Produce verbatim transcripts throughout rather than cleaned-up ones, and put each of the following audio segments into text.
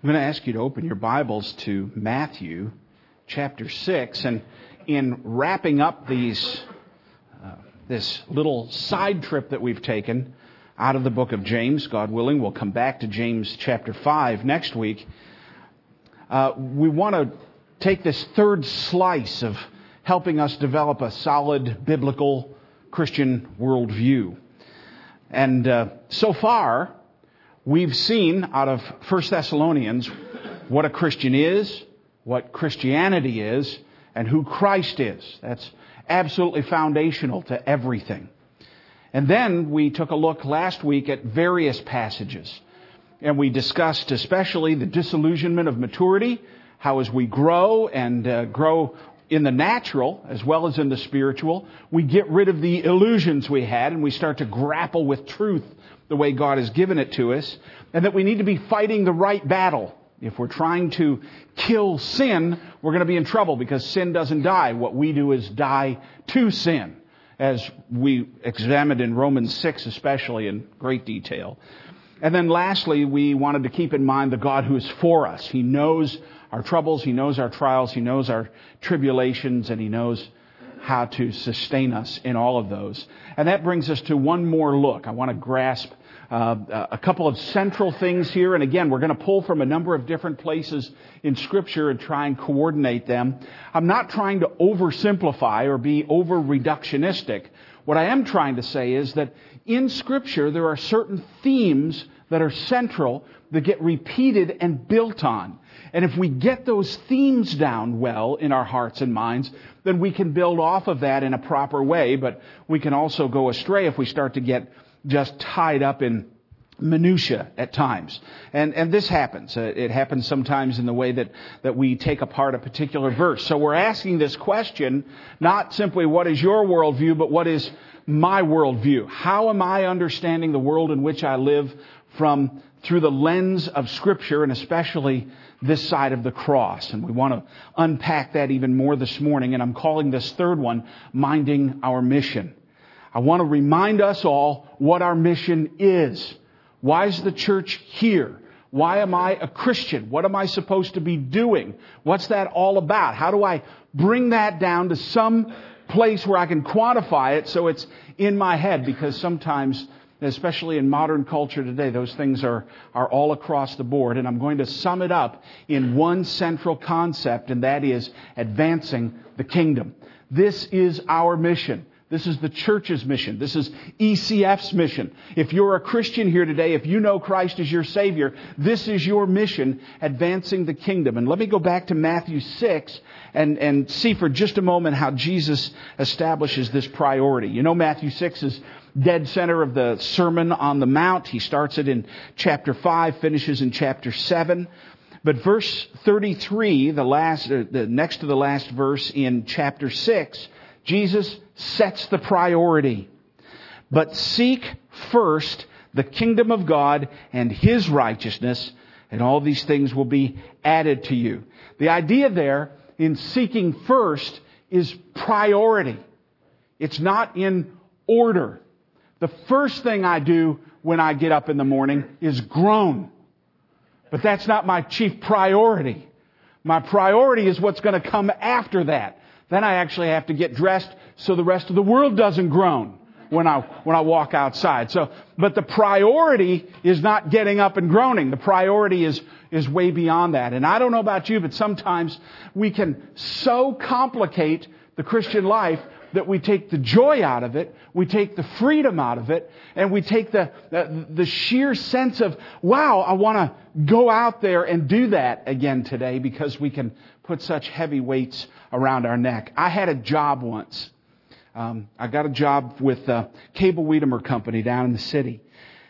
I'm going to ask you to open your Bibles to Matthew chapter six. And in wrapping up these, uh, this little side trip that we've taken out of the book of James, God willing, we'll come back to James chapter five next week. Uh, we want to take this third slice of helping us develop a solid biblical Christian worldview. And uh, so far, we've seen out of First Thessalonians what a Christian is, what Christianity is, and who Christ is. That's absolutely foundational to everything. And then we took a look last week at various passages. And we discussed especially the disillusionment of maturity, how as we grow and uh, grow in the natural as well as in the spiritual, we get rid of the illusions we had and we start to grapple with truth the way God has given it to us, and that we need to be fighting the right battle. If we're trying to kill sin, we're going to be in trouble because sin doesn't die. What we do is die to sin, as we examined in Romans six especially in great detail. And then lastly, we wanted to keep in mind the God who is for us. He knows our troubles, He knows our trials, He knows our tribulations, and He knows how to sustain us in all of those. And that brings us to one more look. I want to grasp uh, a couple of central things here. And again, we're going to pull from a number of different places in Scripture and try and coordinate them. I'm not trying to oversimplify or be over-reductionistic. What I am trying to say is that in Scripture, there are certain themes that are central that get repeated and built on. And if we get those themes down well in our hearts and minds, then we can build off of that in a proper way. But we can also go astray if we start to get just tied up in minutia at times. And and this happens. Uh, it happens sometimes in the way that, that we take apart a particular verse. So we're asking this question, not simply what is your worldview, but what is my worldview? How am I understanding the world in which I live from through the lens of Scripture, and especially this side of the cross? And we want to unpack that even more this morning. And I'm calling this third one, Minding Our Mission. I want to remind us all what our mission is. Why is the church here? Why am I a Christian? What am I supposed to be doing? What's that all about? How do I bring that down to some place where I can quantify it so it's in my head? Because sometimes, especially in modern culture today, those things are, are all across the board. And I'm going to sum it up in one central concept, and that is advancing the kingdom. This is our mission. This is the church's mission. This is E C F's mission. If you're a Christian here today, if you know Christ as your Savior, this is your mission, advancing the kingdom. And let me go back to Matthew six and, and see for just a moment how Jesus establishes this priority. You know, Matthew six is dead center of the Sermon on the Mount. He starts it in chapter five, finishes in chapter seven. But verse thirty-three, the last, uh, the next to the last verse in chapter six, Jesus sets the priority. But seek first the kingdom of God and His righteousness, and all these things will be added to you. The idea there in seeking first is priority. It's not in order. The first thing I do when I get up in the morning is groan. But that's not my chief priority. My priority is what's going to come after that. Then I actually have to get dressed so the rest of the world doesn't groan when I when I walk outside. So, but the priority is not getting up and groaning. The priority is is way beyond that. And I don't know about you, but sometimes we can so complicate the Christian life that we take the joy out of it, we take the freedom out of it, and we take the the, the sheer sense of, wow, I want to go out there and do that again today, because we can put such heavy weights around our neck. I had a job once. Um, I got a job with uh, Cable Wiedemer Company down in the city.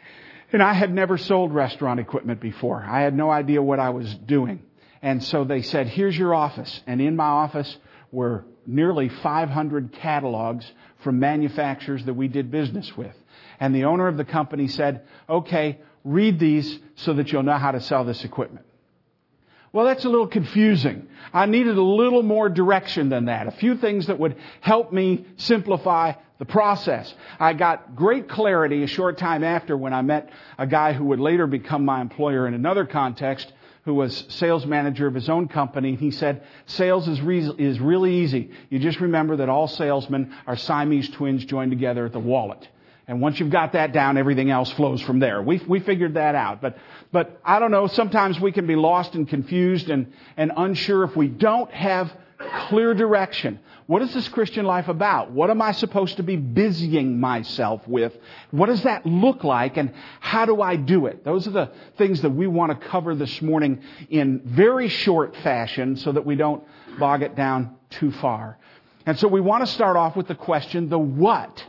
And I had never sold restaurant equipment before. I had no idea what I was doing. And so they said, here's your office. And in my office were nearly five hundred catalogs from manufacturers that we did business with. And the owner of the company said, okay, read these so that you'll know how to sell this equipment. Well, that's a little confusing. I needed a little more direction than that. A few things that would help me simplify the process. I got great clarity a short time after when I met a guy who would later become my employer in another context, who was sales manager of his own company. He said, sales is, re- is really easy. You just remember that all salesmen are Siamese twins joined together at the wallet. And once you've got that down, everything else flows from there. We we figured that out. But but I don't know, sometimes we can be lost and confused and, and unsure if we don't have clear direction. What is this Christian life about? What am I supposed to be busying myself with? What does that look like, and how do I do it? Those are the things that we want to cover this morning in very short fashion so that we don't bog it down too far. And so we want to start off with the question, the what?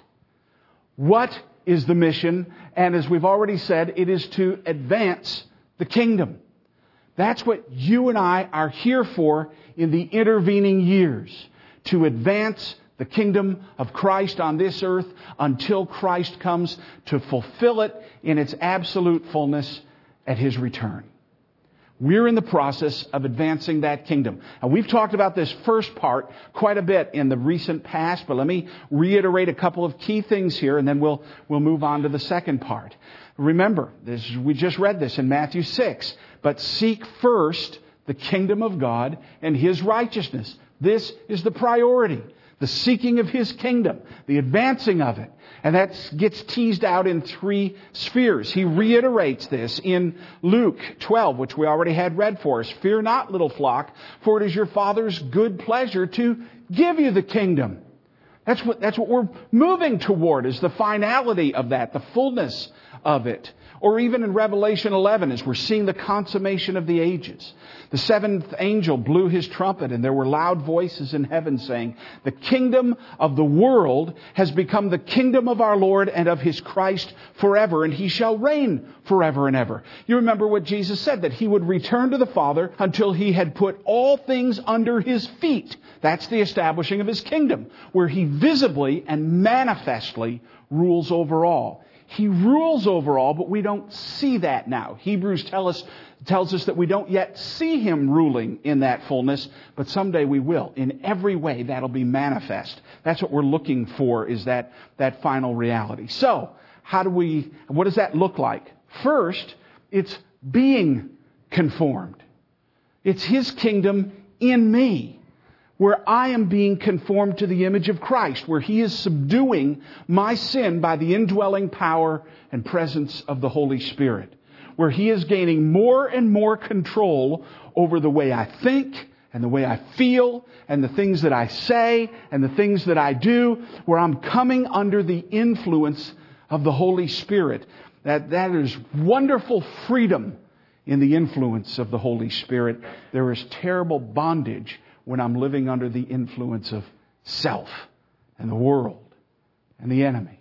What is the mission? And as we've already said, it is to advance the kingdom. That's what you and I are here for in the intervening years. To advance the kingdom of Christ on this earth until Christ comes to fulfill it in its absolute fullness at His return. We're in the process of advancing that kingdom. And we've talked about this first part quite a bit in the recent past, but let me reiterate a couple of key things here, and then we'll we'll move on to the second part. Remember, this we just read this in Matthew six. But seek first the kingdom of God and His righteousness. This is the priority. The seeking of His kingdom. The advancing of it. And that gets teased out in three spheres. He reiterates this in Luke twelve, which we already had read for us. Fear not, little flock, for it is your Father's good pleasure to give you the kingdom. That's what, that's what we're moving toward, is the finality of that, the fullness of it. Or even in Revelation eleven, as we're seeing the consummation of the ages. The seventh angel blew his trumpet, and there were loud voices in heaven saying, the kingdom of the world has become the kingdom of our Lord and of His Christ forever, and He shall reign forever and ever. You remember what Jesus said, that He would return to the Father until He had put all things under His feet. That's the establishing of His kingdom, where He visibly and manifestly rules over all. He rules over all, but we don't see that now. Hebrews tell us, tells us that we don't yet see Him ruling in that fullness, but someday we will. In every way, that'll be manifest. That's what we're looking for, is that, that final reality. So, how do we, what does that look like? First, it's being conformed. It's His kingdom in me, where I am being conformed to the image of Christ, where He is subduing my sin by the indwelling power and presence of the Holy Spirit, where He is gaining more and more control over the way I think and the way I feel and the things that I say and the things that I do, where I'm coming under the influence of the Holy Spirit. That, that is wonderful freedom in the influence of the Holy Spirit. There is terrible bondage when I'm living under the influence of self and the world and the enemy.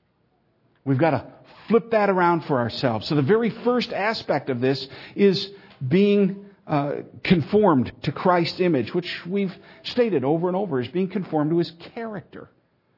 We've got to flip that around for ourselves. So the very first aspect of this is being uh, conformed to Christ's image, which we've stated over and over as being conformed to His character.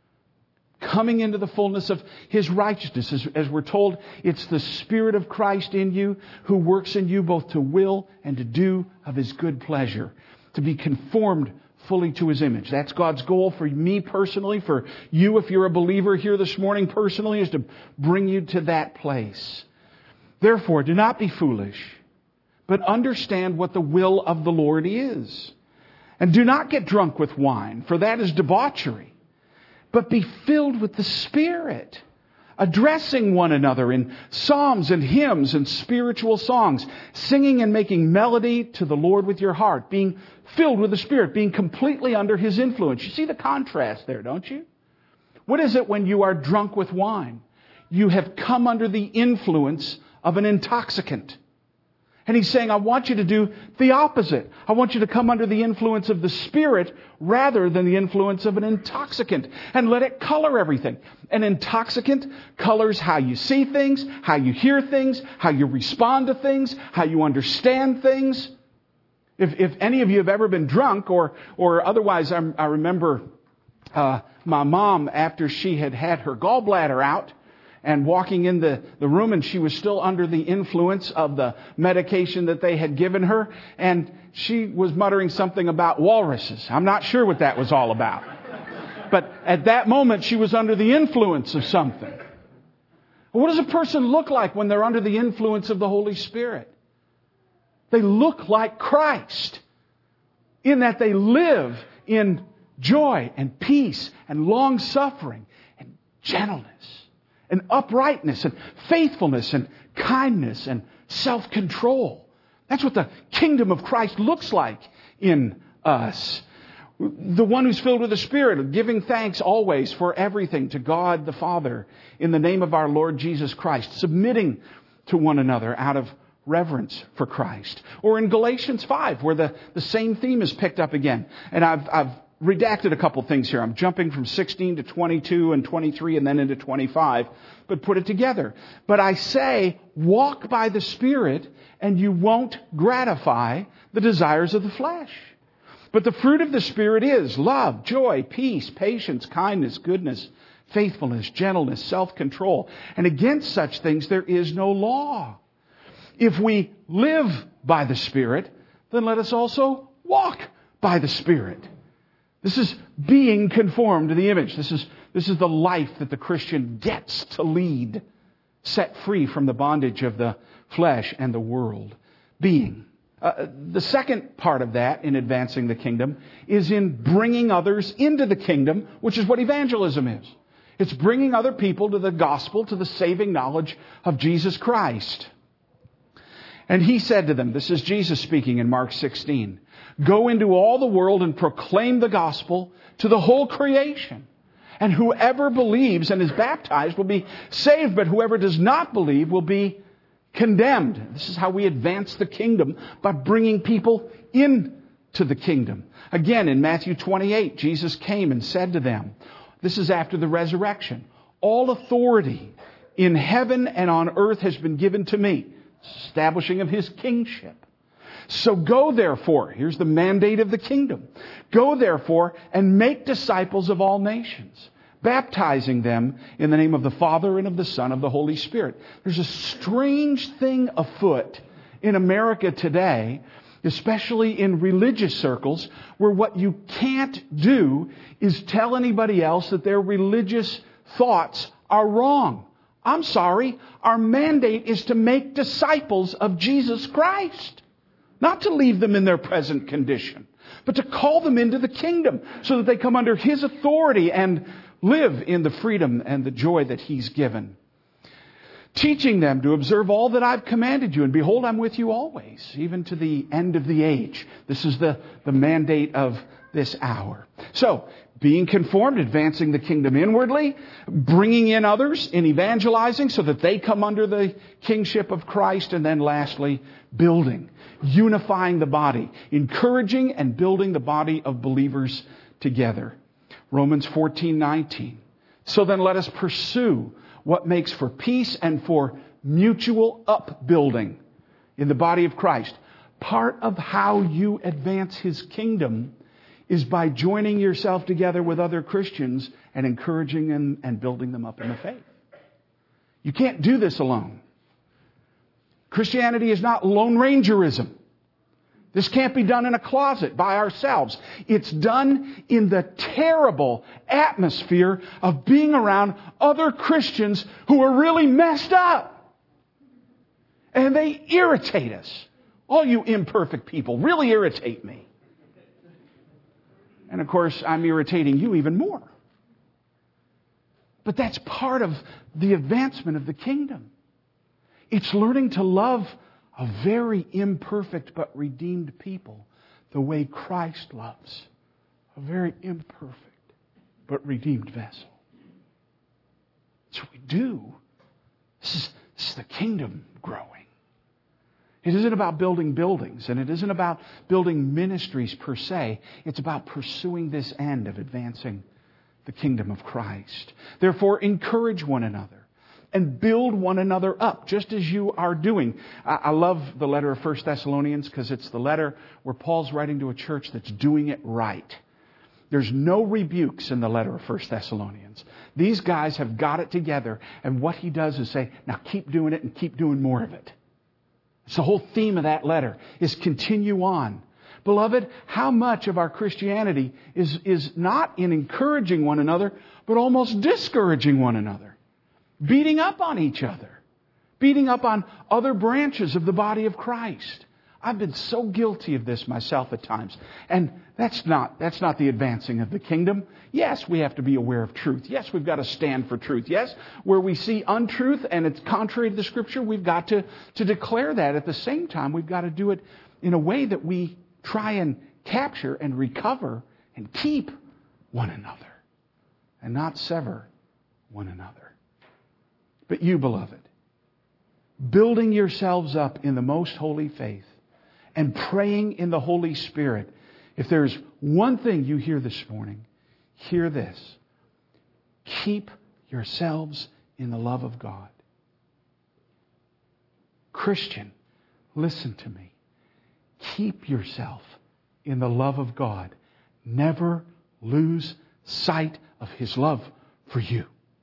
Coming into the fullness of His righteousness. As, as we're told, it's the Spirit of Christ in you who works in you both to will and to do of His good pleasure. To be conformed fully to His image. That's God's goal for me personally, for you if you're a believer here this morning personally, is to bring you to that place. Therefore, do not be foolish, but understand what the will of the Lord is. And do not get drunk with wine, for that is debauchery, but be filled with the Spirit, addressing one another in psalms and hymns and spiritual songs, singing and making melody to the Lord with your heart, being filled with the Spirit, being completely under His influence. You see the contrast there, don't you? What is it when you are drunk with wine? You have come under the influence of an intoxicant. And He's saying, I want you to do the opposite. I want you to come under the influence of the Spirit rather than the influence of an intoxicant. And let it color everything. An intoxicant colors how you see things, how you hear things, how you respond to things, how you understand things. If, if any of you have ever been drunk or, or otherwise, I, I remember uh, my mom, after she had had her gallbladder out, and walking in the, the room, and she was still under the influence of the medication that they had given her. And she was muttering something about walruses. I'm not sure what that was all about. But at that moment, she was under the influence of something. What does a person look like when they're under the influence of the Holy Spirit? They look like Christ in that they live in joy and peace and long-suffering and gentleness and uprightness and faithfulness and kindness and self-control. That's what the kingdom of Christ looks like in us. The one who's filled with the Spirit, giving thanks always for everything to God the Father in the name of our Lord Jesus Christ, submitting to one another out of reverence for Christ. Or in Galatians five, where the, the same theme is picked up again. And I've, I've redacted a couple things here. I'm jumping from sixteen to twenty-two and twenty-three and then into twenty-five, but put it together. But I say, walk by the Spirit and you won't gratify the desires of the flesh. But the fruit of the Spirit is love, joy, peace, patience, kindness, goodness, faithfulness, gentleness, self-control. And against such things there is no law. If we live by the Spirit, then let us also walk by the Spirit. This is being conformed to the image. This is, this is the life that the Christian gets to lead, set free from the bondage of the flesh and the world. Being. Uh, the second part of that in advancing the kingdom is in bringing others into the kingdom, which is what evangelism is. It's bringing other people to the gospel, to the saving knowledge of Jesus Christ. And He said to them, this is Jesus speaking in Mark sixteen, go into all the world and proclaim the gospel to the whole creation. And whoever believes and is baptized will be saved, but whoever does not believe will be condemned. This is how we advance the kingdom, by bringing people into the kingdom. Again, in Matthew twenty-eight, Jesus came and said to them, this is after the resurrection, all authority in heaven and on earth has been given to me. Establishing of His kingship. So go therefore, here's the mandate of the kingdom. Go therefore and make disciples of all nations, baptizing them in the name of the Father and of the Son and of the Holy Spirit. There's a strange thing afoot in America today, especially in religious circles, where what you can't do is tell anybody else that their religious thoughts are wrong. I'm sorry, our mandate is to make disciples of Jesus Christ. Not to leave them in their present condition, but to call them into the kingdom so that they come under His authority and live in the freedom and the joy that He's given. Teaching them to observe all that I've commanded you, and behold, I'm with you always, even to the end of the age. This is the, the mandate of this hour. So, being conformed, advancing the kingdom inwardly, bringing in others in evangelizing so that they come under the kingship of Christ, and then lastly, building, unifying the body, encouraging and building the body of believers together. Romans fourteen nineteen. So then let us pursue what makes for peace and for mutual upbuilding in the body of Christ. Part of how you advance His kingdom is by joining yourself together with other Christians and encouraging them and building them up in the faith. You can't do this alone. Christianity is not Lone Rangerism. This can't be done in a closet by ourselves. It's done in the terrible atmosphere of being around other Christians who are really messed up. And they irritate us. All you imperfect people really irritate me. And of course, I'm irritating you even more. But that's part of the advancement of the kingdom. It's learning to love a very imperfect but redeemed people the way Christ loves a very imperfect but redeemed vessel. That's what we do. This is, this is the kingdom growing. It isn't about building buildings, and it isn't about building ministries per se. It's about pursuing this end of advancing the kingdom of Christ. Therefore, encourage one another and build one another up, just as you are doing. I, I love the letter of First Thessalonians because it's the letter where Paul's writing to a church that's doing it right. There's no rebukes in the letter of First Thessalonians. These guys have got it together, and what he does is say, now keep doing it and keep doing more of it. It's the whole theme of that letter, is continue on. Beloved, how much of our Christianity is, is not in encouraging one another, but almost discouraging one another. Beating up on each other. Beating up on other branches of the body of Christ. I've been so guilty of this myself at times. And that's not, that's not the advancing of the kingdom. Yes, we have to be aware of truth. Yes, we've got to stand for truth. Yes, where we see untruth and it's contrary to the Scripture, we've got to, to declare that. At the same time, we've got to do it in a way that we try and capture and recover and keep one another and not sever one another. But you, beloved, building yourselves up in the most holy faith and praying in the Holy Spirit. If there's one thing you hear this morning, hear this. Keep yourselves in the love of God. Christian, listen to me. Keep yourself in the love of God. Never lose sight of His love for you.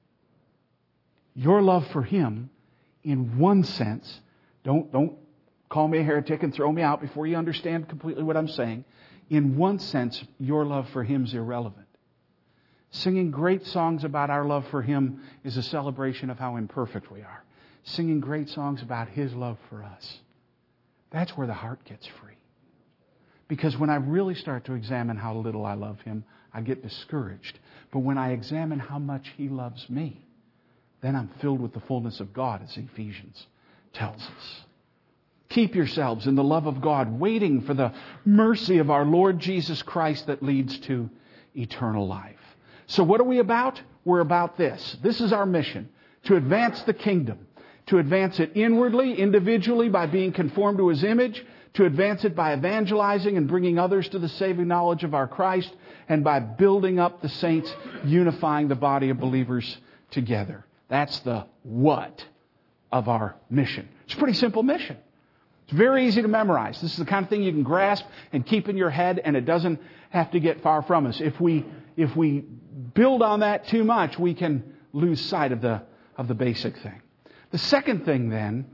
Your love for Him, in one sense, don't, don't call me a heretic and throw me out before you understand completely what I'm saying. In one sense, your love for Him is irrelevant. Singing great songs about our love for Him is a celebration of how imperfect we are. Singing great songs about His love for us, that's where the heart gets free. Because when I really start to examine how little I love Him, I get discouraged. But when I examine how much He loves me, then I'm filled with the fullness of God, as Ephesians tells us. Keep yourselves in the love of God, waiting for the mercy of our Lord Jesus Christ that leads to eternal life. So what are we about? We're about this. This is our mission, to advance the kingdom, to advance it inwardly, individually, by being conformed to His image, to advance it by evangelizing and bringing others to the saving knowledge of our Christ, and by building up the saints, unifying the body of believers together. That's the what of our mission. It's a pretty simple mission. It's very easy to memorize. This is the kind of thing you can grasp and keep in your head, and it doesn't have to get far from us. If we if we build on that too much, we can lose sight of the of the basic thing. The second thing then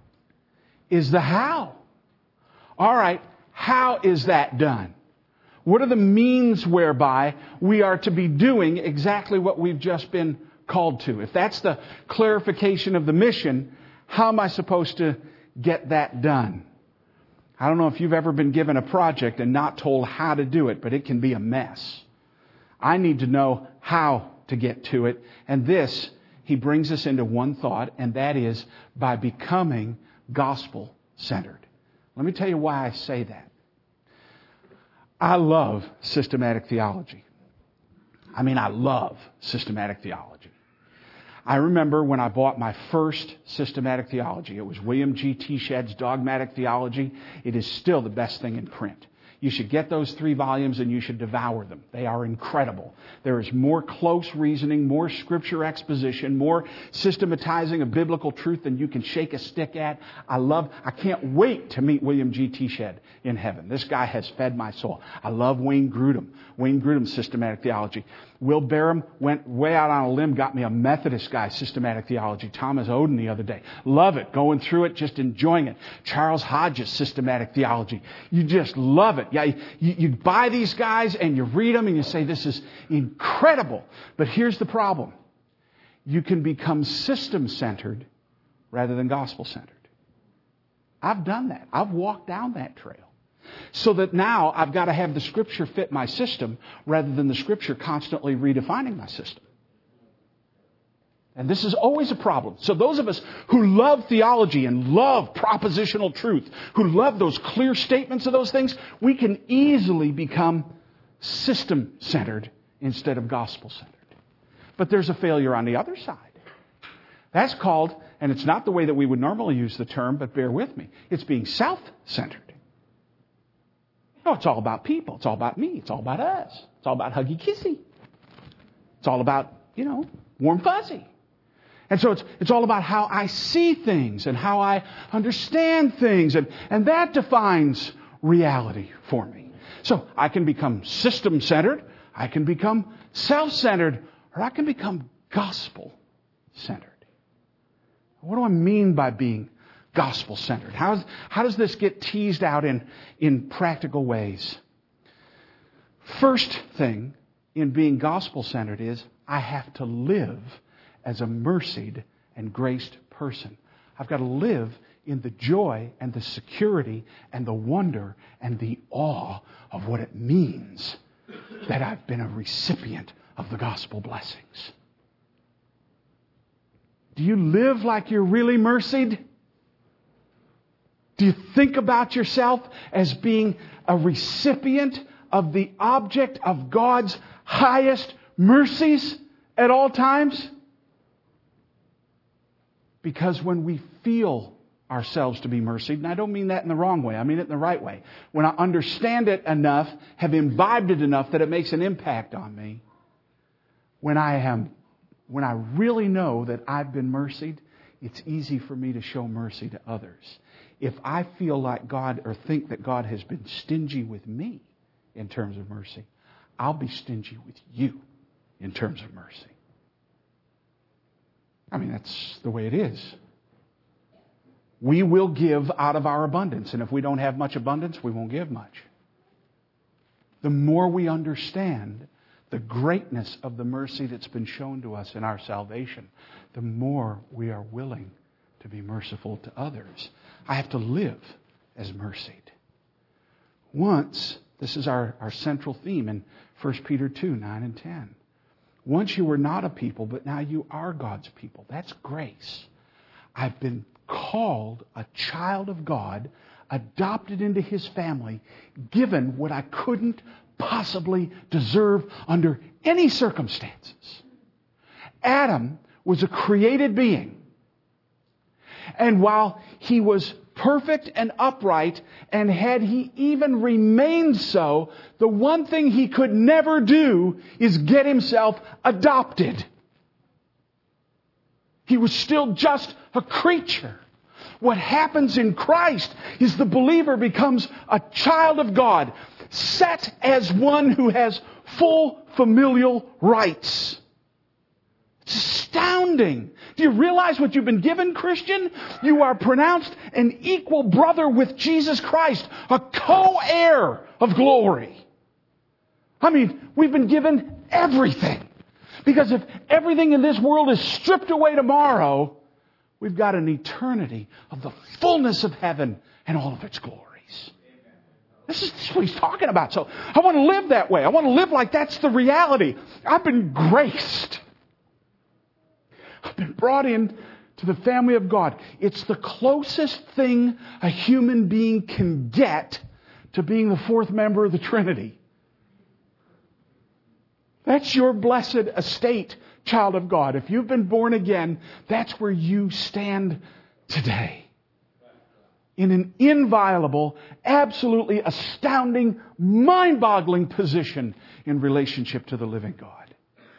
is the how. All right, how is that done? What are the means whereby we are to be doing exactly what we've just been called to? If that's the clarification of the mission, how am I supposed to get that done? I don't know if you've ever been given a project and not told how to do it, but it can be a mess. I need to know how to get to it. And this, he brings us into one thought, and that is by becoming gospel-centered. Let me tell you why I say that. I love systematic theology. I mean, I love systematic theology. I remember when I bought my first systematic theology. It was William G. T-Shedd's Dogmatic Theology. It is still the best thing in print. You should get those three volumes and you should devour them. They are incredible. There is more close reasoning, more scripture exposition, more systematizing of biblical truth than you can shake a stick at. I love, I can't wait to meet William G. T-Shedd in heaven. This guy has fed my soul. I love Wayne Grudem. Wayne Grudem's systematic theology. Will Barham went way out on a limb, got me a Methodist guy's systematic theology. Thomas Oden the other day. Love it. Going through it, just enjoying it. Charles Hodges' systematic theology. You just love it. Yeah, you, you buy these guys and you read them and you say, this is incredible. But here's the problem. You can become system-centered rather than gospel-centered. I've done that. I've walked down that trail. So that now I've got to have the Scripture fit my system rather than the Scripture constantly redefining my system. And this is always a problem. So those of us who love theology and love propositional truth, who love those clear statements of those things, we can easily become system-centered instead of gospel-centered. But there's a failure on the other side. That's called, and it's not the way that we would normally use the term, but bear with me, it's being self-centered. No, it's all about people. It's all about me. It's all about us. It's all about huggy-kissy. It's all about, you know, warm fuzzy. And so it's it's all about how I see things and how I understand things. And, and that defines reality for me. So I can become system-centered. I can become self-centered. Or I can become gospel-centered. What do I mean by being gospel-centered? How, how does this get teased out in, in practical ways? First thing in being gospel-centered is I have to live as a mercied and graced person. I've got to live in the joy and the security and the wonder and the awe of what it means that I've been a recipient of the gospel blessings. Do you live like you're really mercied? Do you think about yourself as being a recipient of the object of God's highest mercies at all times? Because when we feel ourselves to be mercied, and I don't mean that in the wrong way, I mean it in the right way. When I understand it enough, have imbibed it enough that it makes an impact on me, when I am, when I really know that I've been mercied, it's easy for me to show mercy to others. If I feel like God or think that God has been stingy with me in terms of mercy, I'll be stingy with you in terms of mercy. I mean, that's the way it is. We will give out of our abundance. And if we don't have much abundance, we won't give much. The more we understand the greatness of the mercy that's been shown to us in our salvation, the more we are willing to be merciful to others. I have to live as mercied. Once, this is our, our central theme in First Peter two, nine and ten. Once you were not a people, but now you are God's people. That's grace. I've been called a child of God, adopted into His family, given what I couldn't possibly deserve under any circumstances. Adam was a created being. And while he was perfect and upright, and had he even remained so, the one thing he could never do is get himself adopted. He was still just a creature. What happens in Christ is the believer becomes a child of God, set as one who has full familial rights. It's astounding. Do you realize what you've been given, Christian? You are pronounced an equal brother with Jesus Christ, a co-heir of glory. I mean, we've been given everything. Because if everything in this world is stripped away tomorrow, we've got an eternity of the fullness of heaven and all of its glories. This is, this is what he's talking about. So I want to live that way. I want to live like that's the reality. I've been graced. I've been brought in to the family of God. It's the closest thing a human being can get to being the fourth member of the Trinity. That's your blessed estate, child of God. If you've been born again, that's where you stand today. In an inviolable, absolutely astounding, mind-boggling position in relationship to the living God.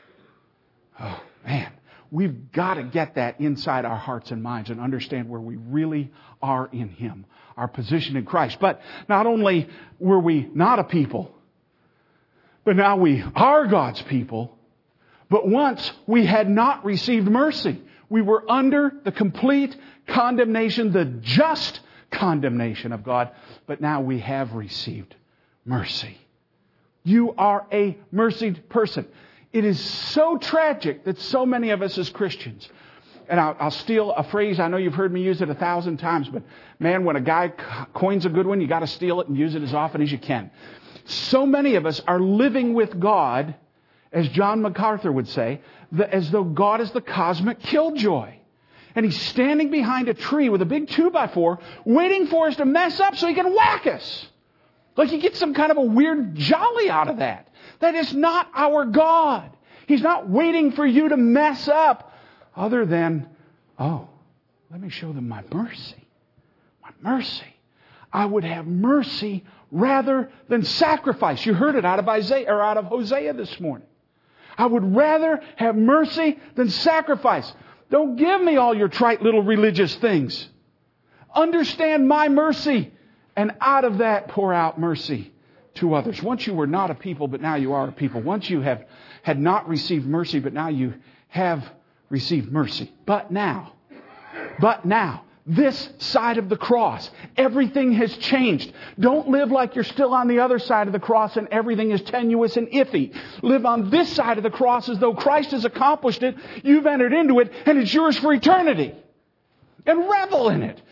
Oh, man. We've got to get that inside our hearts and minds and understand where we really are in Him. Our position in Christ. But not only were we not a people, but now we are God's people. But once we had not received mercy. We were under the complete condemnation, the just condemnation of God. But now we have received mercy. You are a mercied person. It is so tragic that so many of us as Christians, and I'll, I'll steal a phrase, I know you've heard me use it a thousand times, but man, when a guy coins a good one, you got to steal it and use it as often as you can. So many of us are living with God, as John MacArthur would say, the, as though God is the cosmic killjoy. And He's standing behind a tree with a big two by four, waiting for us to mess up so He can whack us. Like He gets some kind of a weird jolly out of that. That is not our God. He's not waiting for you to mess up other than, oh, let me show them my mercy. My mercy. I would have mercy rather than sacrifice. You heard it out of Isaiah or out of Hosea this morning. I would rather have mercy than sacrifice. Don't give me all your trite little religious things. Understand my mercy, and out of that pour out mercy to others. Once you were not a people, but now you are a people. Once you have had not received mercy, but now you have received mercy. But now, but now, this side of the cross, everything has changed. Don't live like you're still on the other side of the cross and everything is tenuous and iffy. Live on this side of the cross as though Christ has accomplished it, you've entered into it, and it's yours for eternity. And revel in it.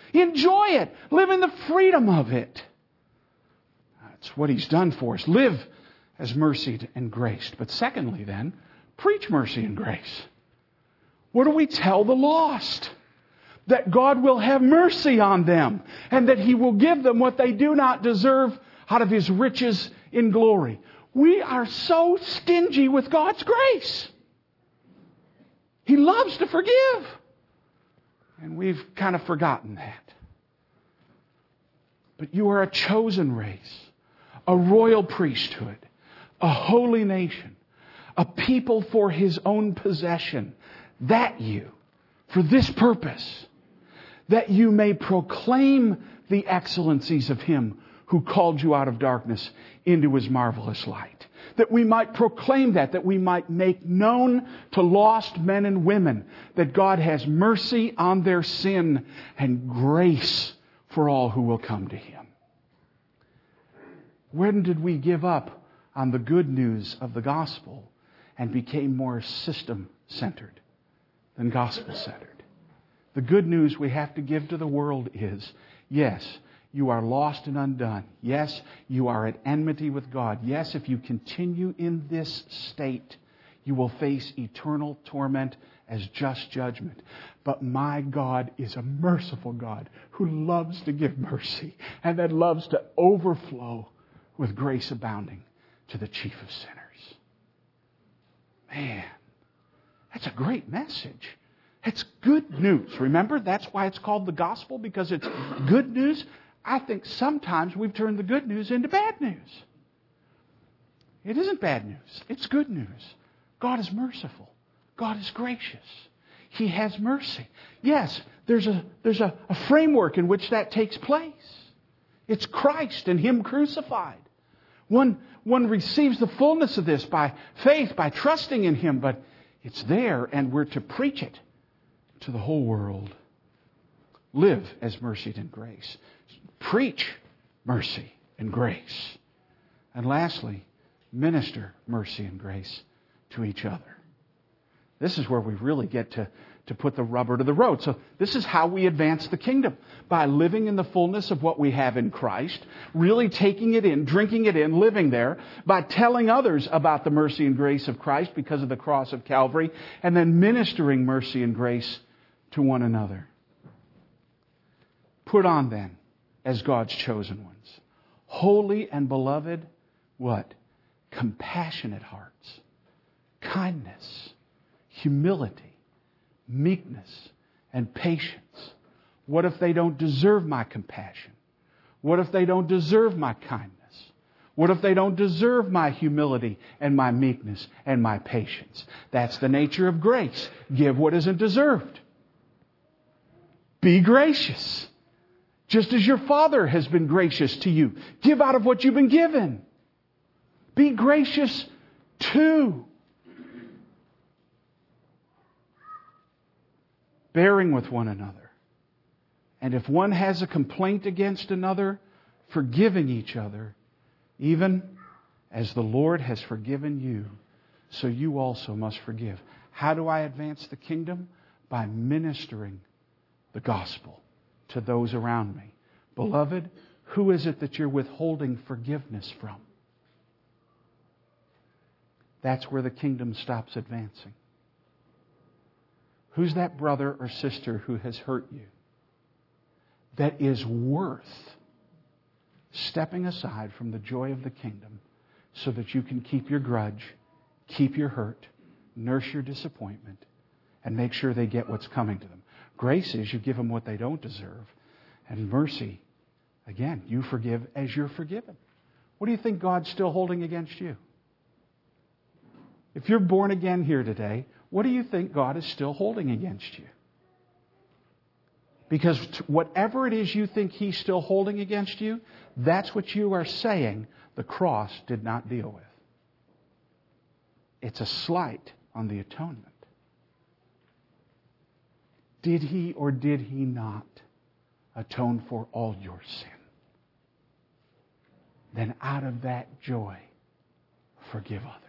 Enjoy it. Live in the freedom of it. That's what He's done for us. Live as mercied and graced. But secondly then, preach mercy and grace. What do we tell the lost? That God will have mercy on them and that He will give them what they do not deserve out of His riches in glory. We are so stingy with God's grace. He loves to forgive. And we've kind of forgotten that. But you are a chosen race, a royal priesthood, a holy nation, a people for His own possession. That you, for this purpose, that you may proclaim the excellencies of Him who called you out of darkness into His marvelous light. That we might proclaim that, that we might make known to lost men and women that God has mercy on their sin and grace for all who will come to Him. When did we give up on the good news of the gospel and became more system-centered than gospel-centered? The good news we have to give to the world is, yes, you are lost and undone. Yes, you are at enmity with God. Yes, if you continue in this state, you will face eternal torment as just judgment. But my God is a merciful God who loves to give mercy and that loves to overflow with grace abounding to the chief of sinners. Man, that's a great message. It's good news. Remember, that's why it's called the gospel, because it's good news. I think sometimes we've turned the good news into bad news. It isn't bad news. It's good news. God is merciful. God is gracious. He has mercy. Yes, there's a, there's a, a framework in which that takes place. It's Christ and Him crucified. One, one receives the fullness of this by faith, by trusting in Him, but it's there and we're to preach it to the whole world. Live as mercied in grace. Preach mercy and grace. And lastly, minister mercy and grace to each other. This is where we really get to, to put the rubber to the road. So this is how we advance the kingdom. By living in the fullness of what we have in Christ, really taking it in, drinking it in, living there, by telling others about the mercy and grace of Christ because of the cross of Calvary, and then ministering mercy and grace to one another. Put on then, as God's chosen ones, holy and beloved, what? Compassionate hearts, kindness, humility, meekness, and patience. What if they don't deserve my compassion? What if they don't deserve my kindness? What if they don't deserve my humility and my meekness and my patience? That's the nature of grace. Give what isn't deserved. Be gracious. Just as your Father has been gracious to you. Give out of what you've been given. Be gracious too. Bearing with one another. And if one has a complaint against another, forgiving each other, even as the Lord has forgiven you, so you also must forgive. How do I advance the kingdom? By ministering the gospel to those around me. Beloved, who is it that you're withholding forgiveness from? That's where the kingdom stops advancing. Who's that brother or sister who has hurt you that is worth stepping aside from the joy of the kingdom so that you can keep your grudge, keep your hurt, nurse your disappointment, and make sure they get what's coming to them? Grace is you give them what they don't deserve. And mercy, again, you forgive as you're forgiven. What do you think God's still holding against you? If you're born again here today, what do you think God is still holding against you? Because whatever it is you think He's still holding against you, that's what you are saying the cross did not deal with. It's a slight on the atonement. Did He or did He not atone for all your sin? Then out of that joy, forgive others.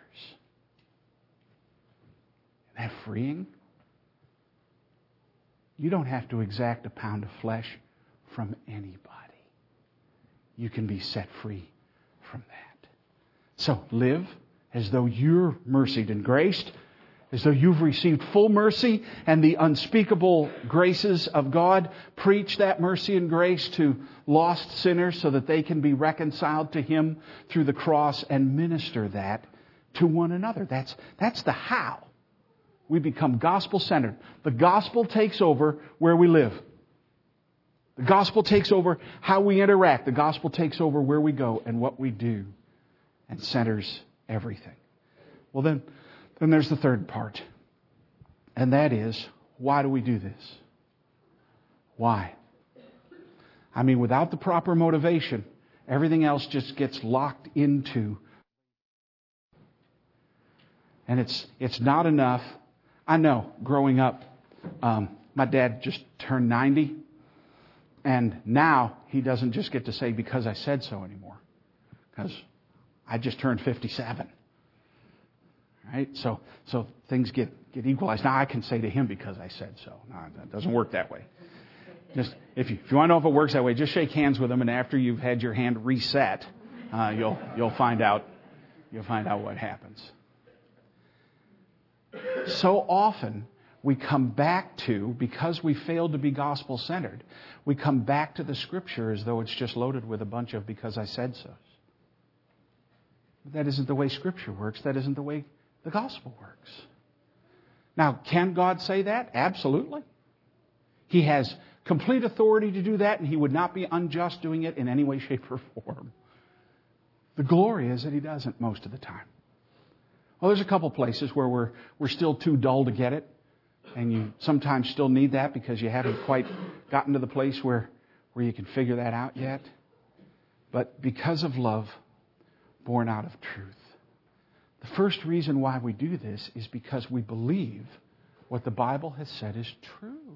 Isn't that freeing? You don't have to exact a pound of flesh from anybody. You can be set free from that. So live as though you're mercied and graced, as though you've received full mercy and the unspeakable graces of God. Preach that mercy and grace to lost sinners so that they can be reconciled to Him through the cross, and minister that to one another. That's, that's the how. We become gospel-centered. The gospel takes over where we live. The gospel takes over how we interact. The gospel takes over where we go and what we do, and centers everything. Well, then, then there's the third part. And that is, why do we do this? Why? I mean, without the proper motivation, everything else just gets locked into. And it's it's not enough. I know, growing up, um, my dad just turned ninety. And now he doesn't just get to say, because I said so anymore. Because I just turned fifty-seven. Right? So so things get, get equalized. Now I can say to him, because I said so. No, that doesn't work that way. Just if you, if you want to know if it works that way, just shake hands with him, and after you've had your hand reset, uh, you'll you'll find out you'll find out what happens. So often we come back to, because we failed to be gospel-centered, we come back to the Scripture as though it's just loaded with a bunch of because I said so. But that isn't the way Scripture works. That isn't the way the gospel works. Now, can God say that? Absolutely. He has complete authority to do that, and He would not be unjust doing it in any way, shape, or form. The glory is that He doesn't most of the time. Well, there's a couple places where we're we're still too dull to get it. And you sometimes still need that because you haven't quite gotten to the place where, where you can figure that out yet. But because of love, born out of truth. The first reason why we do this is because we believe what the Bible has said is true.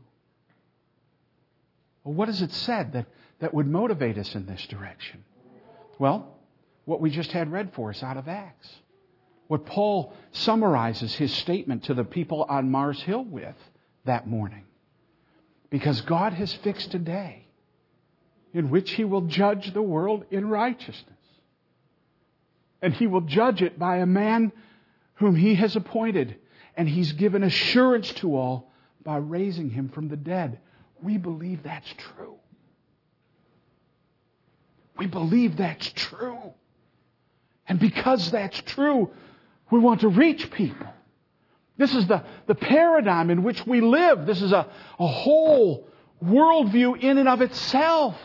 Well, what has it said that, that would motivate us in this direction? Well, what we just had read for us out of Acts. What Paul summarizes his statement to the people on Mars Hill with that morning. Because God has fixed a day in which He will judge the world in righteousness. And He will judge it by a man whom He has appointed. And He's given assurance to all by raising Him from the dead. We believe that's true. We believe that's true. And because that's true, we want to reach people. This is the, the paradigm in which we live. This is a, a whole worldview in and of itself.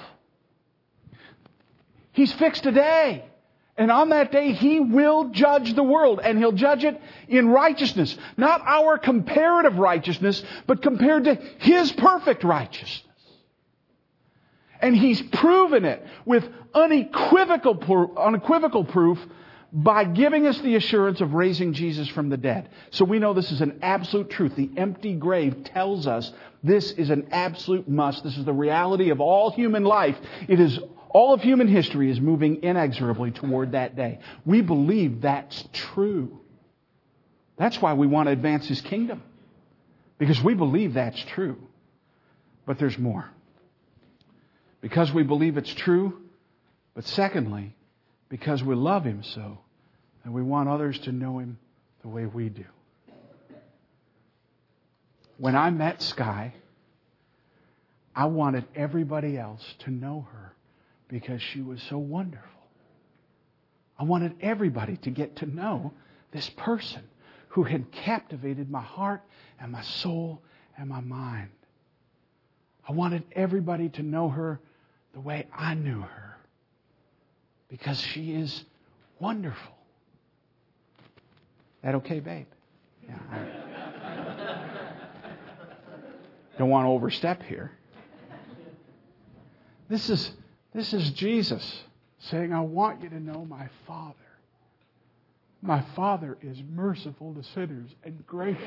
He's fixed a day. And on that day, He will judge the world. And He'll judge it in righteousness. Not our comparative righteousness, but compared to His perfect righteousness. And He's proven it with unequivocal, unequivocal proof by giving us the assurance of raising Jesus from the dead. So we know this is an absolute truth. The empty grave tells us this is an absolute must. This is the reality of all human life. It is all of human history is moving inexorably toward that day. We believe that's true. That's why we want to advance His kingdom. Because we believe that's true. But there's more. Because we believe it's true, but secondly, because we love Him so, and we want others to know Him the way we do. When I met Sky, I wanted everybody else to know her because she was so wonderful. I wanted everybody to get to know this person who had captivated my heart and my soul and my mind. I wanted everybody to know her the way I knew her. Because she is wonderful. That okay, babe? Yeah. I don't want to overstep here. This is, this is Jesus saying, I want you to know my Father. My Father is merciful to sinners and gracious.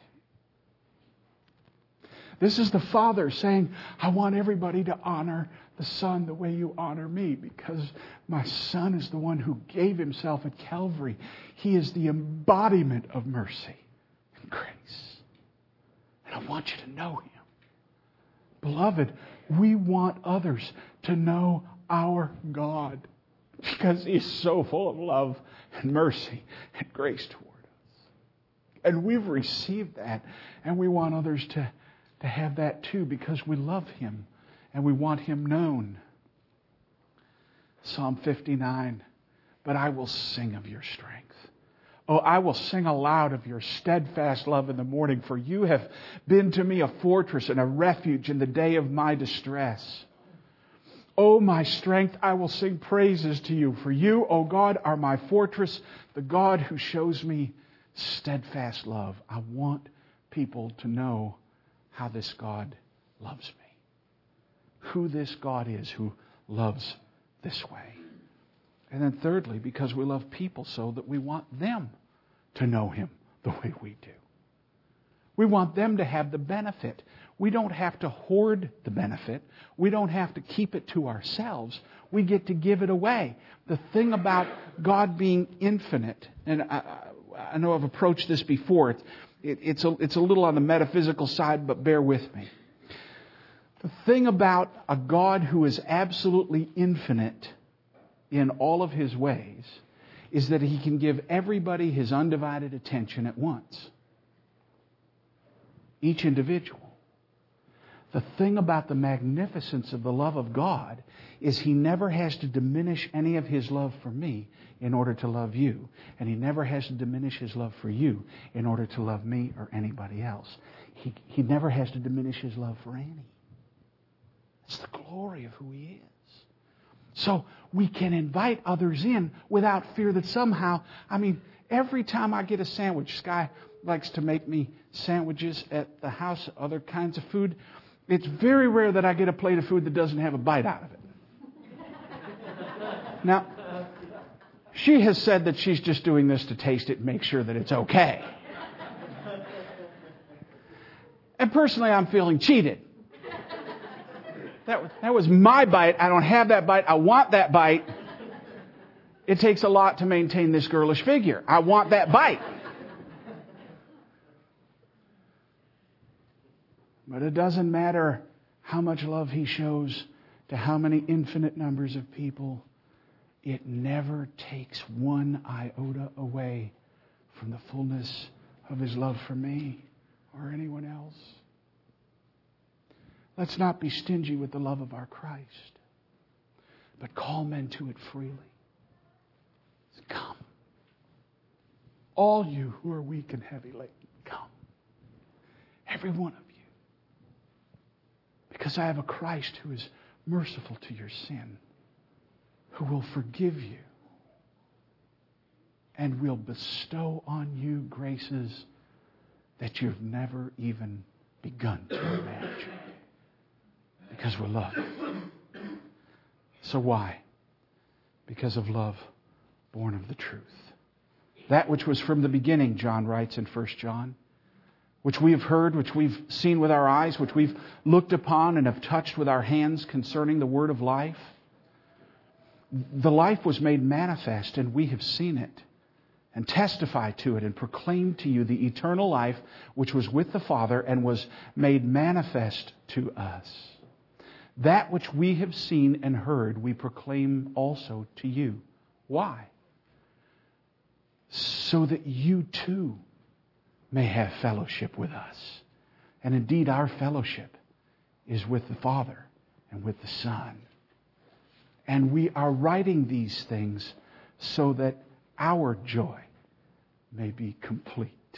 This is the Father saying, I want everybody to honor the Son the way you honor me, because my Son is the one who gave Himself at Calvary. He is the embodiment of mercy and grace. And I want you to know Him. Beloved, We want others to know our God because He's so full of love and mercy and grace toward us. And we've received that, and we want others to, to have that too because we love Him and we want Him known. Psalm fifty-nine, but I will sing of your strength. Oh, I will sing aloud of your steadfast love in the morning, for you have been to me a fortress and a refuge in the day of my distress. Oh, my strength, I will sing praises to you, for you, O God, are my fortress, the God who shows me steadfast love. I want people to know how this God loves me, who this God is who loves this way. And then thirdly, because we love people so that we want them to know Him the way we do. We want them to have the benefit. We don't have to hoard the benefit. We don't have to keep it to ourselves. We get to give it away. The thing about God being infinite, and I, I know I've approached this before, it, it, it's, a, it's a little on the metaphysical side, but bear with me. The thing about a God who is absolutely infinite in all of His ways is that He can give everybody His undivided attention at once. Each individual. The thing about the magnificence of the love of God is He never has to diminish any of His love for me in order to love you. And He never has to diminish His love for you in order to love me or anybody else. He, he never has to diminish His love for any. It's the glory of who He is. So we can invite others in without fear that somehow, I mean, every time I get a sandwich, Sky likes to make me sandwiches at the house, other kinds of food. It's very rare that I get a plate of food that doesn't have a bite out of it. Now, she has said that she's just doing this to taste it and make sure that it's okay. And personally, I'm feeling cheated. That, that was my bite. I don't have that bite. I want that bite. It takes a lot to maintain this girlish figure. I want that bite. But it doesn't matter how much love He shows to how many infinite numbers of people. It never takes one iota away from the fullness of His love for me or anyone else. Let's not be stingy with the love of our Christ, but call men to it freely. Come. All you who are weak and heavy laden, come. Every one of you. Because I have a Christ who is merciful to your sin, who will forgive you and will bestow on you graces that you've never even begun to imagine. Because we're loved. So why? Because of love born of the truth. That which was from the beginning, John writes in First John, which we have heard, which we've seen with our eyes, which we've looked upon and have touched with our hands concerning the word of life. The life was made manifest, and we have seen it, and testify to it, and proclaim to you the eternal life which was with the Father and was made manifest to us. That which we have seen and heard, we proclaim also to you. Why? So that you too may have fellowship with us. And indeed, our fellowship is with the Father and with the Son. And we are writing these things so that our joy may be complete.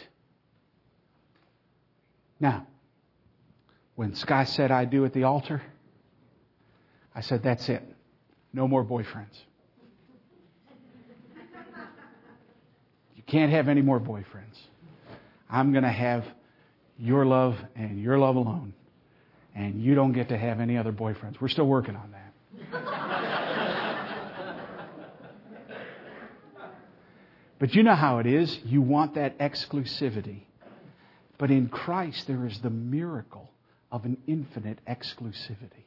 Now, when Sky said I do at the altar, I said, that's it. No more boyfriends. You can't have any more boyfriends. I'm going to have your love and your love alone. And you don't get to have any other boyfriends. We're still working on that. But you know how it is. You want that exclusivity. But in Christ, there is the miracle of an infinite exclusivity.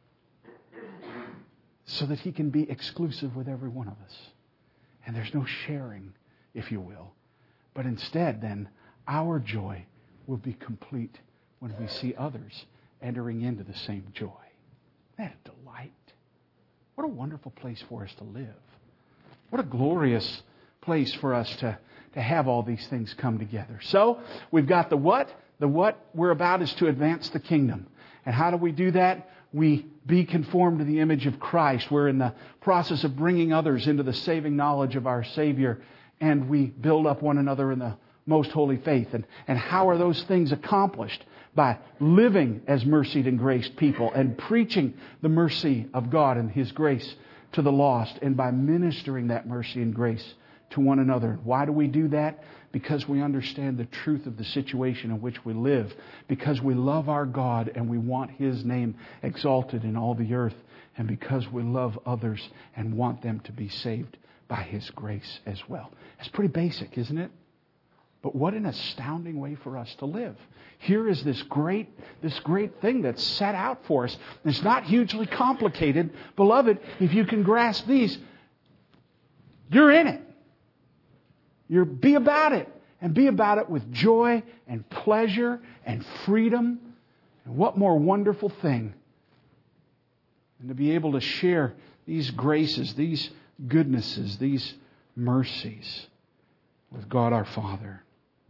So that He can be exclusive with every one of us. And there's no sharing, if you will. But instead, then, our joy will be complete when we see others entering into the same joy. that a delight? What a wonderful place for us to live. What a glorious place for us to, to have all these things come together. So, we've got the what. The what we're about is to advance the kingdom. And how do we do that? We be conformed to the image of Christ. We're in the process of bringing others into the saving knowledge of our Savior. And we build up one another in the most holy faith. And, and how are those things accomplished? By living as mercied and graced people and preaching the mercy of God and His grace to the lost, and by ministering that mercy and grace to one another. Why do we do that? Because we understand the truth of the situation in which we live. Because we love our God and we want His name exalted in all the earth. And because we love others and want them to be saved by His grace as well. It's pretty basic, isn't it? But what an astounding way for us to live. Here is this great, this great thing that's set out for us. It's not hugely complicated. Beloved, if you can grasp these, you're in it. You're, be about it. And be about it with joy and pleasure and freedom. And what more wonderful thing than to be able to share these graces, these goodnesses, these mercies with God our Father.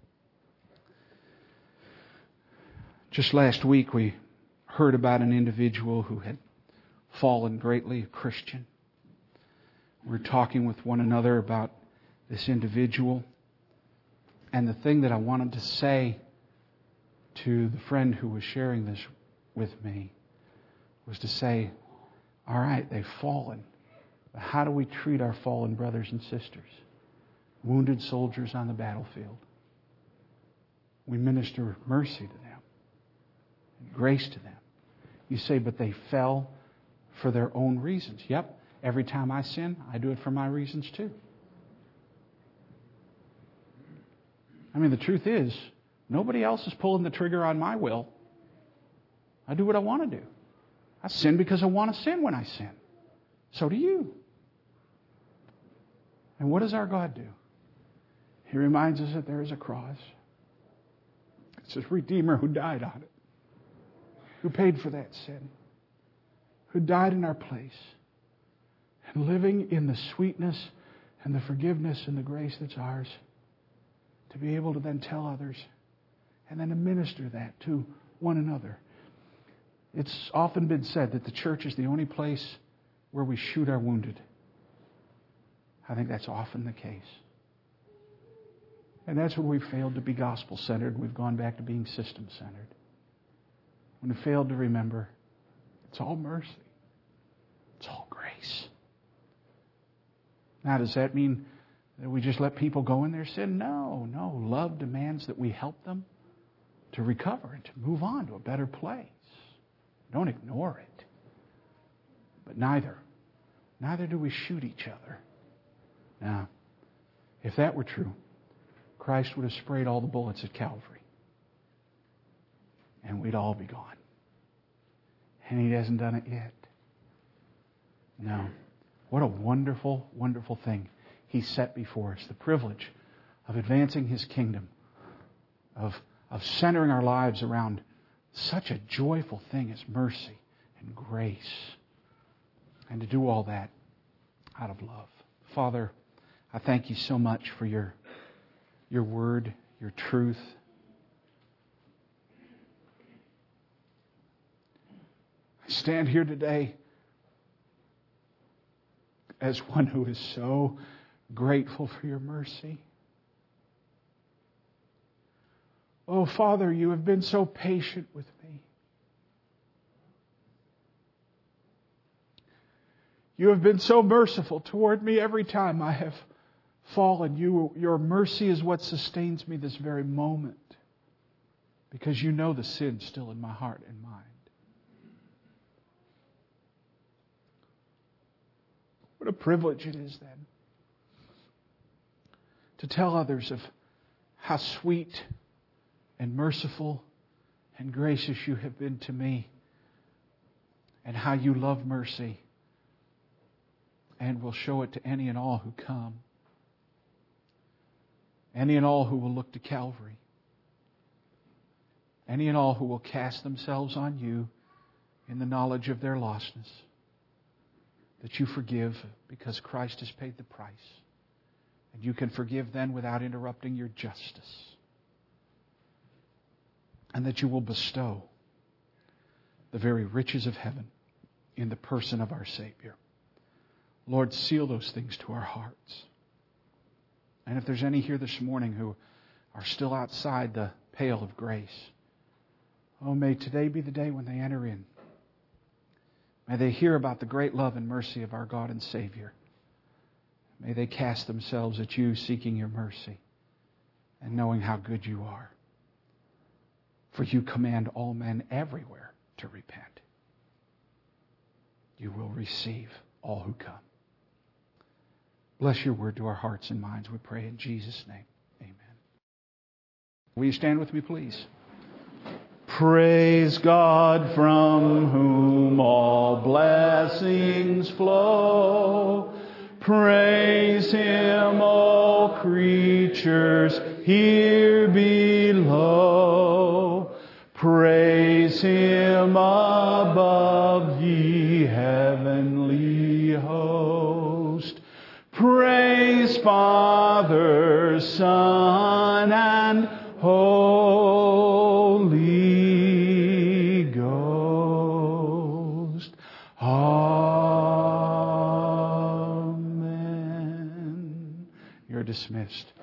Just last week we heard about an individual who had fallen greatly, a Christian. We were talking with one another about this individual. And the thing that I wanted to say to the friend who was sharing this with me was to say, all right, they've fallen. But how do we treat our fallen brothers and sisters? Wounded soldiers on the battlefield. We minister mercy to them. Grace to them. You say, but they fell for their own reasons. Yep. Every time I sin, I do it for my reasons too. I mean, the truth is, nobody else is pulling the trigger on my will. I do what I want to do. I sin because I want to sin when I sin. So do you. And what does our God do? He reminds us that there is a cross. It's His Redeemer who died on it. Who paid for that sin. Who died in our place. And living in the sweetness and the forgiveness and the grace that's ours. To be able to then tell others. And then to minister that to one another. It's often been said that the church is the only place where we shoot our wounded. I think that's often the case. And that's when we've failed to be gospel-centered. We've gone back to being system-centered. When we failed to remember, it's all mercy. It's all grace. Now, does that mean that we just let people go in their sin? No, no. Love demands that we help them to recover and to move on to a better place. Don't ignore it. But neither, neither do we shoot each other. Now, if that were true, Christ would have sprayed all the bullets at Calvary. And we'd all be gone. And He hasn't done it yet. No. What a wonderful, wonderful thing He set before us. The privilege of advancing His kingdom. Of, of centering our lives around such a joyful thing as mercy and grace. And to do all that out of love. Father, I thank You so much for Your, your word, Your truth. I stand here today as one who is so grateful for Your mercy. Oh, Father, You have been so patient with me. You have been so merciful toward me every time I have fallen. You, Your mercy is what sustains me this very moment. Because You know the sin still in my heart and mind. What a privilege it is then to tell others of how sweet and merciful and gracious You have been to me, and how You love mercy and will show it to any and all who come, any and all who will look to Calvary, any and all who will cast themselves on You in the knowledge of their lostness, that you forgive because Christ has paid the price. And you can forgive then without interrupting your justice. And that you will bestow the very riches of heaven in the person of our Savior. Lord, seal those things to our hearts. And if there's any here this morning who are still outside the pale of grace, oh, may today be the day when they enter in. May they hear about the great love and mercy of our God and Savior. May they cast themselves at you, seeking your mercy and knowing how good you are. For you command all men everywhere to repent. You will receive all who come. Bless your word to our hearts and minds, we pray in Jesus' name. Amen. Will you stand with me, please? Praise God, from whom all blessings flow. Praise Him, all creatures here below. Praise Him above, ye heavenly host. Praise Father, Son, and Holy Ghost. Amen. You're dismissed.